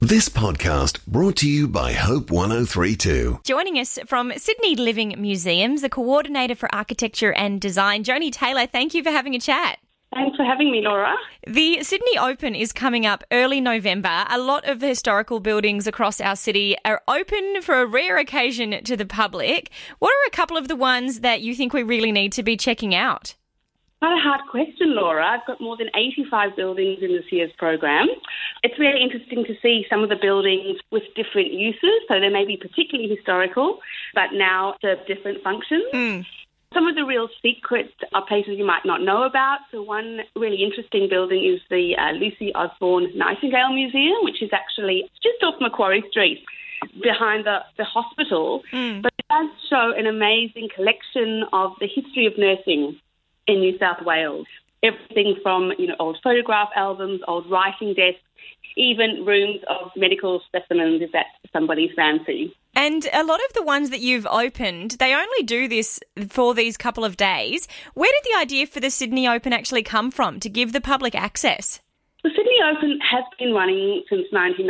This podcast brought to you by Hope 1032. Joining us from Sydney Living Museums, the Coordinator for Architecture and Design, Joni Taylor, thank you for having a chat. Thanks for having me, Laura. The Sydney Open is coming up early November. A lot of historical buildings across our city are open for a rare occasion to the public. What are a couple of the ones that you think we really need to be checking out? Quite a hard question, Laura. I've got more than 85 buildings in this year's program. It's really interesting to see some of the buildings with different uses. So they may be particularly historical, but now serve different functions. Some of the real secrets are places you might not know about. So one really interesting building is the Lucy Osborne Nightingale Museum, which is actually just off Macquarie Street, behind the hospital. But it does show an amazing collection of the history of nursing in New South Wales. Everything from, old photograph albums, old writing desks, even rooms of medical specimens, if that's somebody's fancy. And a lot of the ones that you've opened, they only do this for these couple of days. Where did the idea for the Sydney Open actually come from to give the public access? The Sydney Open has been running since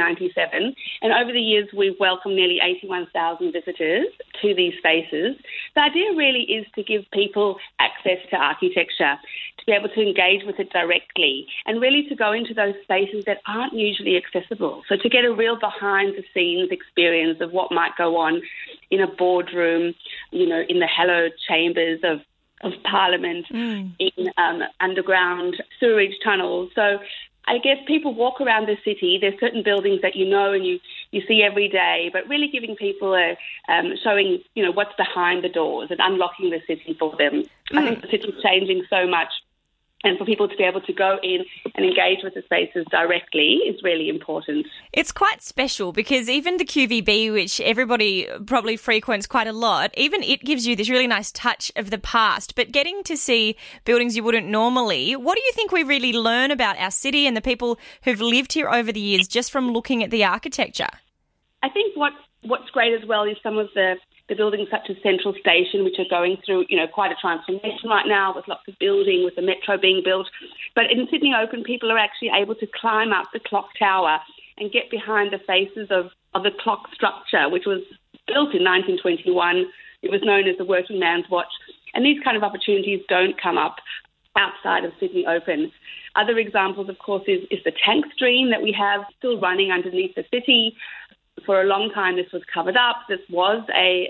1997, and over the years we've welcomed nearly 81,000 visitors to these spaces. The idea really is to give people access to architecture, to be able to engage with it directly, and really to go into those spaces that aren't usually accessible. So to get a real behind-the-scenes experience of what might go on in a boardroom, in the hallowed chambers of Parliament, in underground sewerage tunnels. So I guess people walk around the city. There's certain buildings that you know and you see every day, but really giving people showing, what's behind the doors and unlocking the city for them. I think the city's changing so much, and for people to be able to go in and engage with the spaces directly is really important. It's quite special because even the QVB, which everybody probably frequents quite a lot, even it gives you this really nice touch of the past. But getting to see buildings you wouldn't normally, what do you think we really learn about our city and the people who've lived here over the years just from looking at the architecture? I think what's great as well is some of the buildings such as Central Station, which are going through, quite a transformation right now with lots of building, with the metro being built. But in Sydney Open, people are actually able to climb up the clock tower and get behind the faces of the clock structure, which was built in 1921. It was known as the Working Man's Watch. And these kind of opportunities don't come up outside of Sydney Open. Other examples, of course, is the tank stream that we have still running underneath the city. For a long time, this was covered up. This was a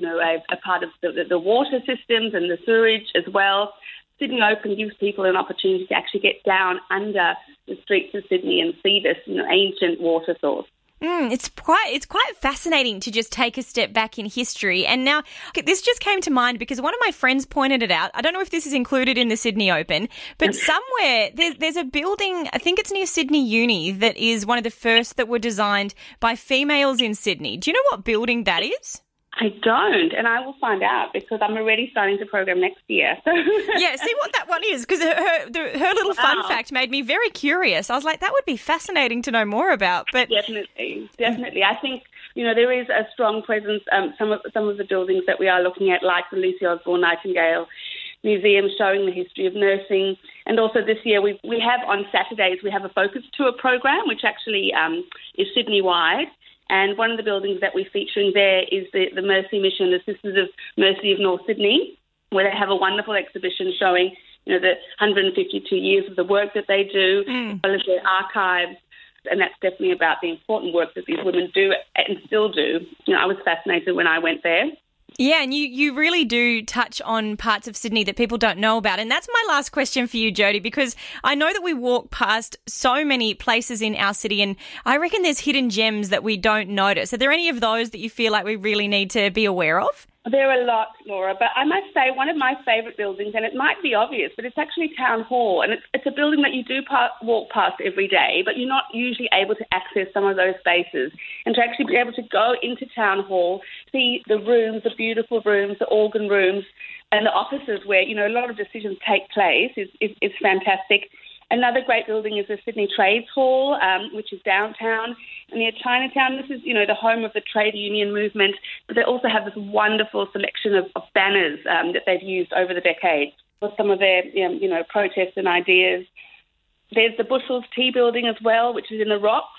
part of the water systems and the sewage as well. Sydney Open gives people an opportunity to actually get down under the streets of Sydney and see this, ancient water source. It's quite fascinating to just take a step back in history. And now this just came to mind because one of my friends pointed it out. I don't know if this is included in the Sydney Open, but somewhere there's a building, I think it's near Sydney Uni, that is one of the first that were designed by females in Sydney. Do you know what building that is? I don't, and I will find out because I'm already starting to program next year. Yeah, see what that one is, because her little fun fact made me very curious. I was like, that would be fascinating to know more about. But Definitely. I think, there is a strong presence. Some of the buildings that we are looking at, like the Lucy Osborne Nightingale Museum, showing the history of nursing. And also this year we have on Saturdays, we have a focus tour program, which actually is Sydney-wide. And one of the buildings that we're featuring there is the Mercy Mission, the Sisters of Mercy of North Sydney, where they have a wonderful exhibition showing, the 152 years of the work that they do, as well as their archives. And that's definitely about the important work that these women do and still do. I was fascinated when I went there. Yeah, and you really do touch on parts of Sydney that people don't know about. And that's my last question for you, Jodi, because I know that we walk past so many places in our city and I reckon there's hidden gems that we don't notice. Are there any of those that you feel like we really need to be aware of? There are lots, Laura, but I must say one of my favourite buildings, and it might be obvious, but it's actually Town Hall, and it's a building that you do walk past every day, but you're not usually able to access some of those spaces. And to actually be able to go into Town Hall, see the rooms, the beautiful rooms, the organ rooms, and the offices where, a lot of decisions take place is fantastic. Another great building is the Sydney Trades Hall, which is downtown. And near Chinatown, this is, the home of the trade union movement, but they also have this wonderful selection of banners that they've used over the decades for some of their, protests and ideas. There's the Bushell's Tea Building as well, which is in the Rocks,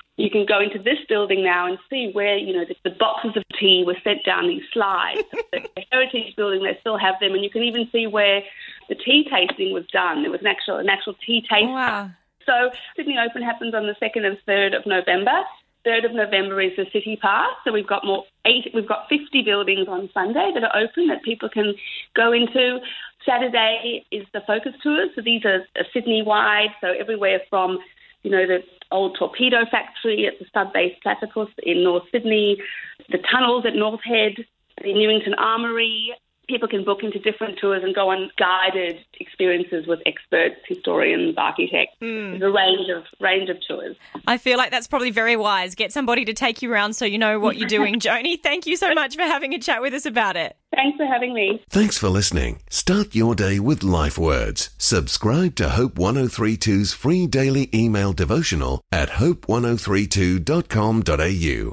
you can go into this building now and see where, the boxes of tea were sent down these slides. The Heritage Building, they still have them, and you can even see where the tea tasting was done. There was an actual tea taster. Wow. So Sydney Open happens on the 2nd and 3rd of November. 3rd of November is the City Pass, so we've got 50 buildings on Sunday that are open that people can go into. Saturday is the focus tours, so these are Sydney-wide, so everywhere from, the old torpedo factory at the Stud-Base Platypus in North Sydney, the tunnels at North Head, the Newington Armoury. People can book into different tours and go on guided experiences with experts, historians, architects. There's a range of tours. I feel like that's probably very wise. Get somebody to take you around so you know what you're doing. Joni, thank you so much for having a chat with us about it. Thanks for having me. Thanks for listening. Start your day with Life Words. Subscribe to Hope 1032's free daily email devotional at hope1032.com.au.